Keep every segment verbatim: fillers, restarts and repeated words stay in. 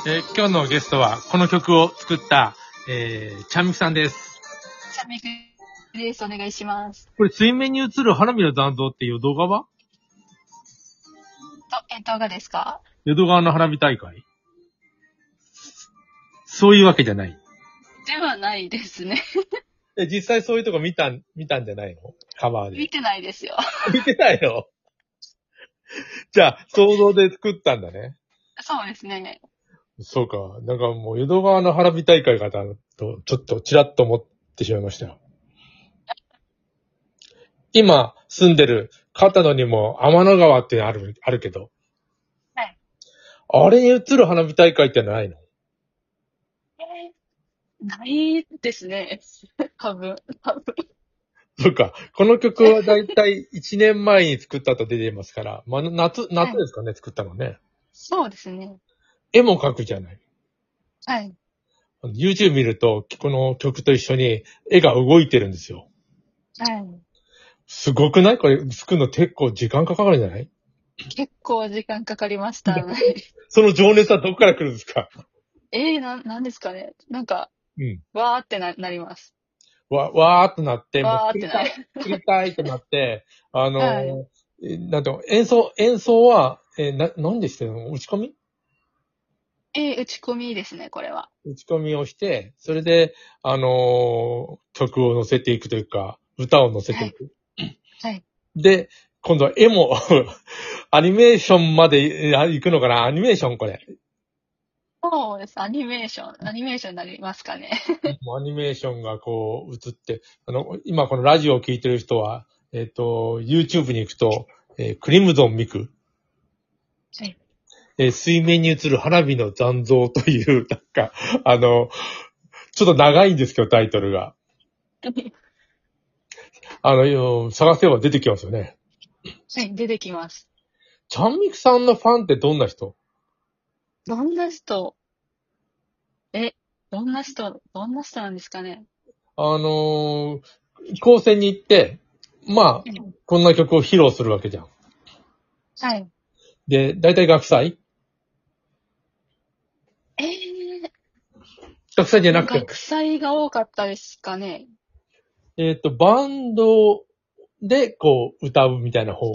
えー今日のゲストはこの曲を作った、えー、ちゃんみくさんです。 ちゃみくです。お願いします。 これ水面に映る花火の残像っていう動画はと、え、動画ですか？ 淀川の花火大会そういうわけじゃない。 ではないですね。 え、実際そういうとこ見た、見たんじゃないの？カバーで。 見てないですよ。 見てないの？じゃあ、想像で作ったんだね。 そうですね。 そうか。なんかもう、淀川の花火大会かと、ちょっとちらっと思ってしまいましたよ。今住んでる片野にも天の川ってある、あるけど。 はい。 あれに映る花火大会ってないの？ えーないですね。多分、多分。 そうか。この曲はだいたいいちねんまえに作ったと出てますから、まあ、夏、 はい。 夏ですかね、作ったのね。 そうですね。 絵も描くじゃない。 はい。 YouTube 見ると、この曲と一緒に絵が動いてるんですよ。 はい。 すごくない？これ作るの結構時間かかるんじゃない？ 結構時間かかりました。 その情熱はどこから来るんですか？ えー、な、なんですかね。なんか、 うん。 わーってな、なります。 わ、わーっとなって、もうわーってなる。 作りたい、作りたいとなって、あのはい。 ー、えなんていうの演奏、演奏は、えーな、何でしてるの？打ち込みえー、打ち込みですね、これは。 打ち込みをして、それで、あのー曲を乗せていくというか、歌を乗せてはい。 いく。 はい。 で、今度は絵も、アニメーションまでえ行くのかな？アニメーションこれ。 そうです。アニメーション。アニメーションになりますかね。 アニメーションがこう映って、あの、今このラジオを聞いてる人は、えっ、と、YouTube に行くと、えークリムゾンミク、 はい。 えー水面に映る花火の残像という、なんか、あの、ちょっと長いんですけど、タイトルが。あの、探せば出てきますよね。 はい、出てきます。 ちゃんみくさんのファンってどんな人？ どんな人、え、どんな人、どんな人なんですかね。 あのー高専に行って、まあ、 うん。 こんな曲を披露するわけじゃん。 はい。 で、大体学祭えー、 学祭じゃなくても、 学祭が多かったですかね。 えっ、と、バンドで、こう、歌うみたいな方。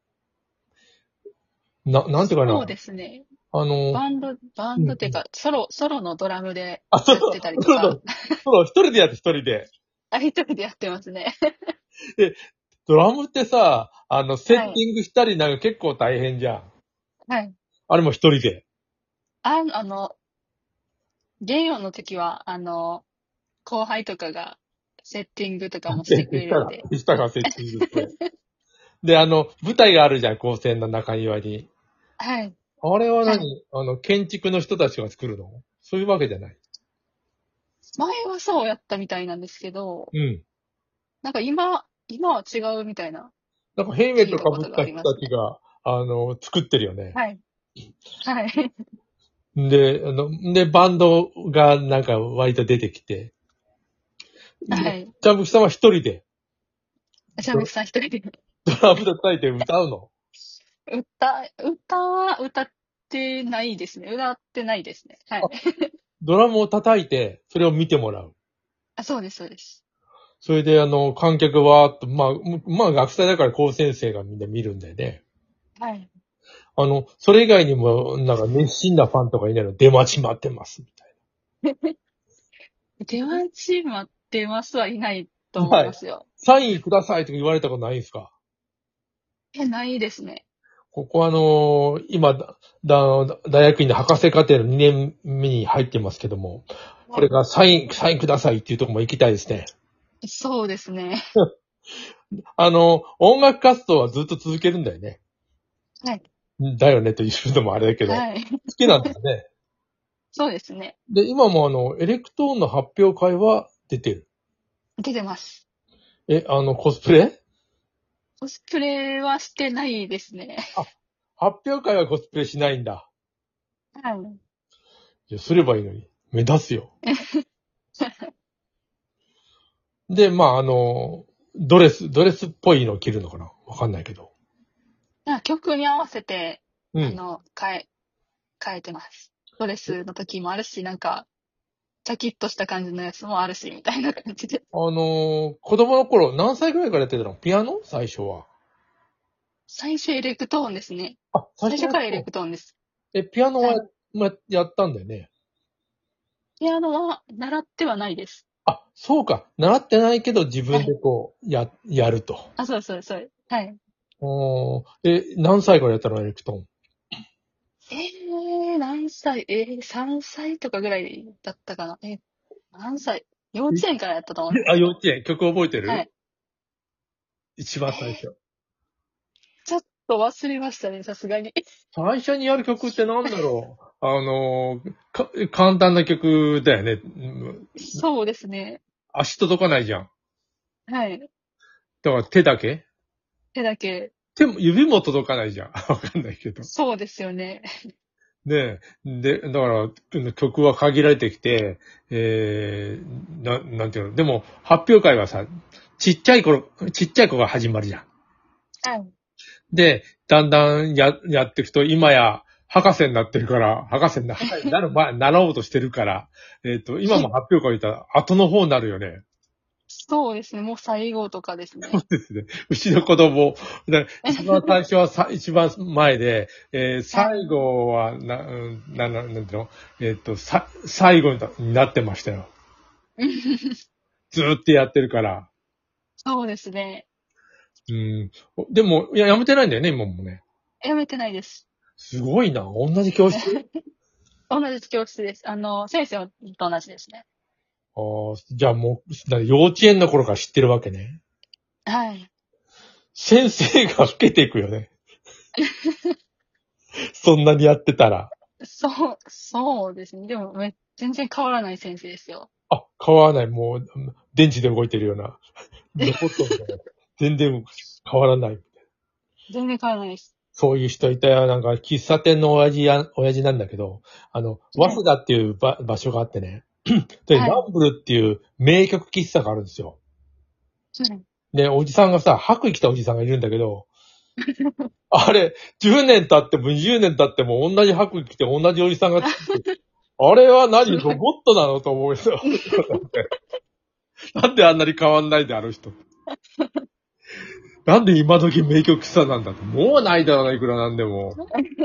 な、なんていうかな。 そうですね。 あの、 バンド、バうんうん。 ンドっていうか、ソロ、ソロのドラムであ、そうそう、 やってたりとか、 そうそう、そう、一人でやって一人で。 あ、一人でやってますね。 で、ドラムってさ、あの、セッテはい。 ィングしたりなんか結構大変じゃん。 はい。 あれも一人で。 あ、あの、ゲイオンの時は、あの、後輩とかがセッティングとかもしてくでしたら、 れるんで。 でしたらセッティングって。で、あの、舞台があるじゃん、高専の中庭に。 はい。 あれははい。 何？あの、建築の人たちが作るの？そういうわけじゃない。 前はそうやったみたいなんですけど、 うん。 なんか今、今は違うみたいななんかヘルメット聞いたことが被った人ありますね。 たちが、あの、作ってるよね。 はい。はい。 で、あの、で、バンドがなんか割と出てきて。で、 はい。 ジャンプさんは一人でドシャミクさん一人でドラム叩いて歌うの？ 歌、歌は歌ってないですね。歌ってないですね。はい。 ドラムを叩いて、それを見てもらう。 あ、そうです、そうです。 それで、あの、観客は、まあ、まあ、学生だから高先生がみんな見るんだよね。 はい。 あの、それ以外にも、なんか熱心なファンとかいないの、出待ち待ってます、みたい出待ち待ってますはいないとな。はい。 思いますよ。 サインくださいとか言われたことないんですか？ え、ないですね。 ここあのー今、だ、だ大学院の博士課程のにねんめに入ってますけども、これはい。 がサイン、サインくださいっていうところも行きたいですね。 そうですね。 あの、音楽活動はずっと続けるんだよね。 はい。 だよねというのもあれだけど、好はい。 きなんだよね。 そうですね。 で、今もあの、エレクトーンの発表会は出てる。 出てます。 え、あの、コスプレ？ コスプレはしてないですね。 あ、発表会はコスプレしないんだ。 はい。 いや、すればいいのに。目立つよ。で、まあ、あの、ドレス、ドレスっぽいのを着るのかなわかんないけど。 なんか曲に合わせて、 うん。 あの、変え、変えてます。 トレスの時もあるし、なんか、チャキッとした感じのやつもあるし、みたいな感じで。 あのー、子供の頃、何歳ぐらいからやってたの？ピアノ最初は。 最初エレクトーンですね。 あ、最初は最初からエレクトーンです。 え、ピアノは、 はい。 ま、やったんだよね。 ピアノは習ってはないです。 あ、そうか。習ってないけど自分ではい。 こう、や、やると。 あ、そうそうそう。はい。 おー、え、何歳からやったのエレクトーン？ えー、何歳えー、さんさいとかぐらいだったかな。えー、何歳幼稚園からやったと思いえあ、 ます。 幼稚園。曲覚えてる？ はい。 一番えー、 最初。 ちょっと忘れましたね、さすがに。 最初にやる曲ってなんだろう。あのー、か、簡単な曲だよね。うんそうですね。 足届かないじゃん。 はい。 だから手だけ手だけ、 手も、指も届かないじゃん。わかんないけど。 そうですよね。 ねえ。で、だから、曲は限られてきて、えー、な、なんていうの。でも、発表会はさ、ちっちゃい頃、ちっちゃい子が始まるじゃん。 はい。 で、だんだんや、やっていくと、今や、博士になってるから、博士にな、なる前、習おうとしてるから、えっと、今も発表会行ったら、後の方になるよね。 そうですね。もう最後とかですね。 そうですね。うちの子供、だ一番最初はさ、一番前で、えー最はい。 後は、な、うんな、な、なんていうのえっと、さ、最後になってましたよ。ずーっとやってるから。 そうですね。 うん。でも、いや、やめてないんだよね、今もね。 やめてないです。 すごいな。同じ教室？ 同じ教室です。あの、先生と同じですね。 ああ、じゃあもう、だ幼稚園の頃から知ってるわけね。 はい。 先生が老けていくよね。そんなにやってたら。 そう、そうですね。でも、め、全然変わらない先生ですよ。 あ、変わらない。もう、電池で動いてるような。ロボットみたいな。全然変わらない。 全然変わらないです。 そういう人いたよ。なんか、喫茶店の親父や、親父なんだけど、あの、早はい。 稲田っていう場場所があってね。で、 はい。 ランブルっていう名曲喫茶があるんですよ。 はい。 で、おじさんがさ、白衣着たおじさんがいるんだけど、あれ、じゅうねん経ってもにじゅうねん経っても同じ白衣着て同じおじさんがついて、あれは何すごい。 ロボットなのと思うよ。なんであんなに変わんないである人。なんで今時名曲喫茶なんだって。もうないだろうな、いくらなんでも。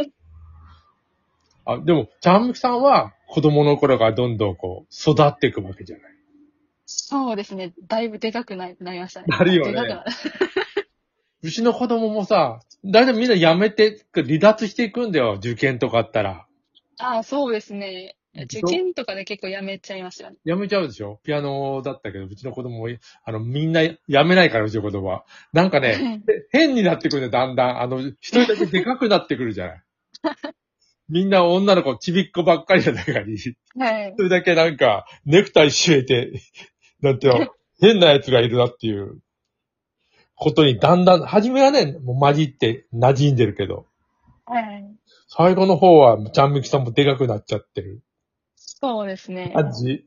あ、でも、ちゃんみきさんは子供の頃からどんどんこう、育っていくわけじゃない。 そうですね。だいぶでかくな、なりましたね。 なるあ、 よね。 でかくなる。 うちの子供もさ、だいたいみんな辞めて、離脱していくんだよ、受験とかあったら。 あ、そうですね。受でしょ？ 験とかで結構やめちゃいましたよね。 辞めちゃうでしょ？ピアノだったけど、うちの子供も、あの、みんな辞めないから、うちの子供は。なんかね、変になってくるね、だんだん。あの、一人だけでかくなってくるじゃない。みんな女の子、ちびっ子ばっかりな中に、一はい。 人だけなんか、ネクタイ締めて、なんていうの、変な奴がいるなっていうことにだんだん、初めはね、もう混じって馴染んでるけど、 はい。 最後の方は、ちゃんみきさんもでかくなっちゃってるそうですね。 感じ。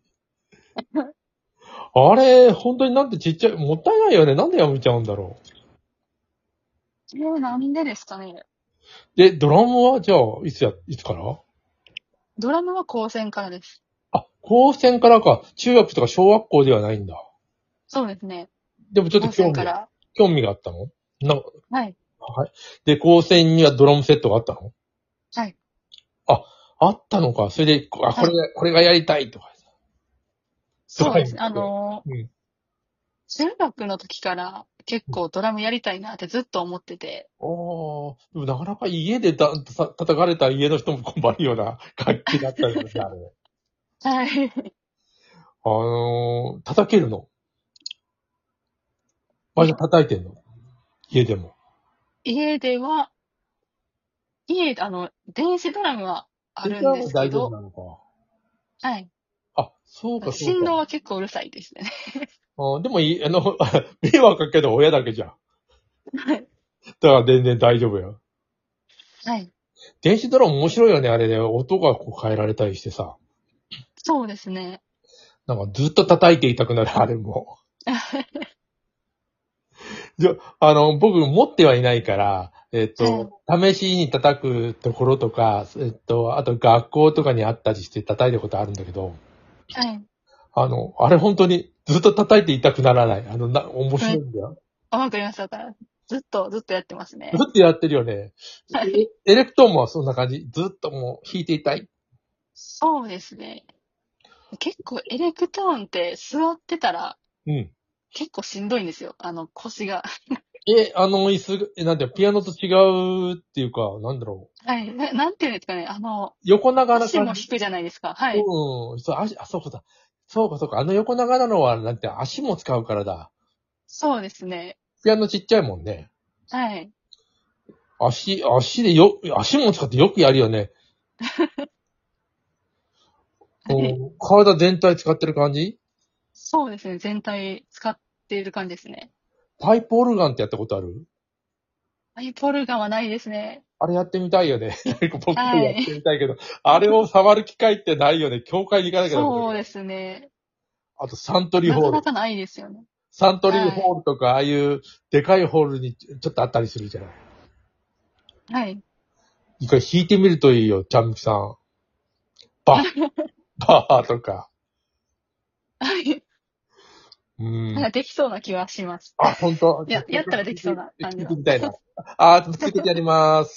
あれ、本当になんてちっちゃい、もったいないよね。なんでやめちゃうんだろえー、なんでですかね。 う。で、ドラムはじゃあ、いつや、いつからドラムは高専からです。 あ、高専からか。中学とか小学校ではないんだ。 そうですね。 でもちょっと高興味が、 専から。 興味があったのな、 はい。 はい。で、高専にはドラムセットがあったの？ はい。 あ、あったのか。それで、あ、こはい。 れが、これがやりたいとか。とか言っそうですね。あて。 のーうん。 中学の時から結構ドラムやりたいなってずっと思ってて。 ああ、でもなかなか家でだ、た叩かれた家の人も困るような楽器だったよね、あれ。 はい。 あのー、叩けるの？あ、じゃえ、 あ叩いてんの？家でも。 家では、家、あの、電子ドラムはあ電るんで車は大丈夫すけど、 なのか。 はい。 あ、そうか、そうか。 振動は結構うるさいですね。 あでもいい、あの、迷惑かけど親だけじゃん。 はい。 だから全然大丈夫よ。 はい。 電子ドラム面白いよね、あれね。音がこう変えられたりしてさ。 そうですね。 なんかずっと叩いていたくなる、あれも。じゃ、あの、僕持ってはいないから、 えっと、試しに叩くところとか、えっと、あと学校とかにあったりして叩いたことあるんだけど、 はい。 あの、あれ本当にずっと叩いて痛くならない。あの、な、面白いんだよ。 あ、わかります、わかります。ずっと、ずっとやってますね。 ずっとやってるよね。 はい。 エレクトーンもそんな感じ。ずっともう弾いていたい。 そうですね。結構エレクトーンって座ってたらうん。 結構しんどいんですよ。あの腰が。 え、あの椅子、え、なんていうのピアノと違うっていうか、なんだろう。 はい。な、なんていうんですかね。あの、 横長な感じ。 足も引くじゃないですか。はい。 うん。そう、足、あ、そうだ。そうか、そうか。あの横長なのは、なんて足も使うからだ。 そうですね。 ピアノちっちゃいもんね。 はい。 足、足でよ、足も使ってよくやるよね。 はい。 うん。体全体使ってる感じ。 そうですね。全体使っている感じですね。 パイプオルガンってやったことある？ アイポルガンはないですね。 あれやってみたいよね。僕もやっはい。 てみたいけど、あれを触る機会ってないよね。教会に行かなきゃダメだけど。 そうですね。 あとサントリーなホール。 かなかないですよね。 サントリーはい。 ホールとか、ああいうでかいホールにちょっとあったりするじゃない。 はい。 一回弾いてみるといいよ、ちゃんみきさん。バッ、バーとか。 はい。 うん。 なんかできそうな気はします。 あ、本当。 や、やったらできそうな聞感じは。 いてみたいな。あ、続けてやります。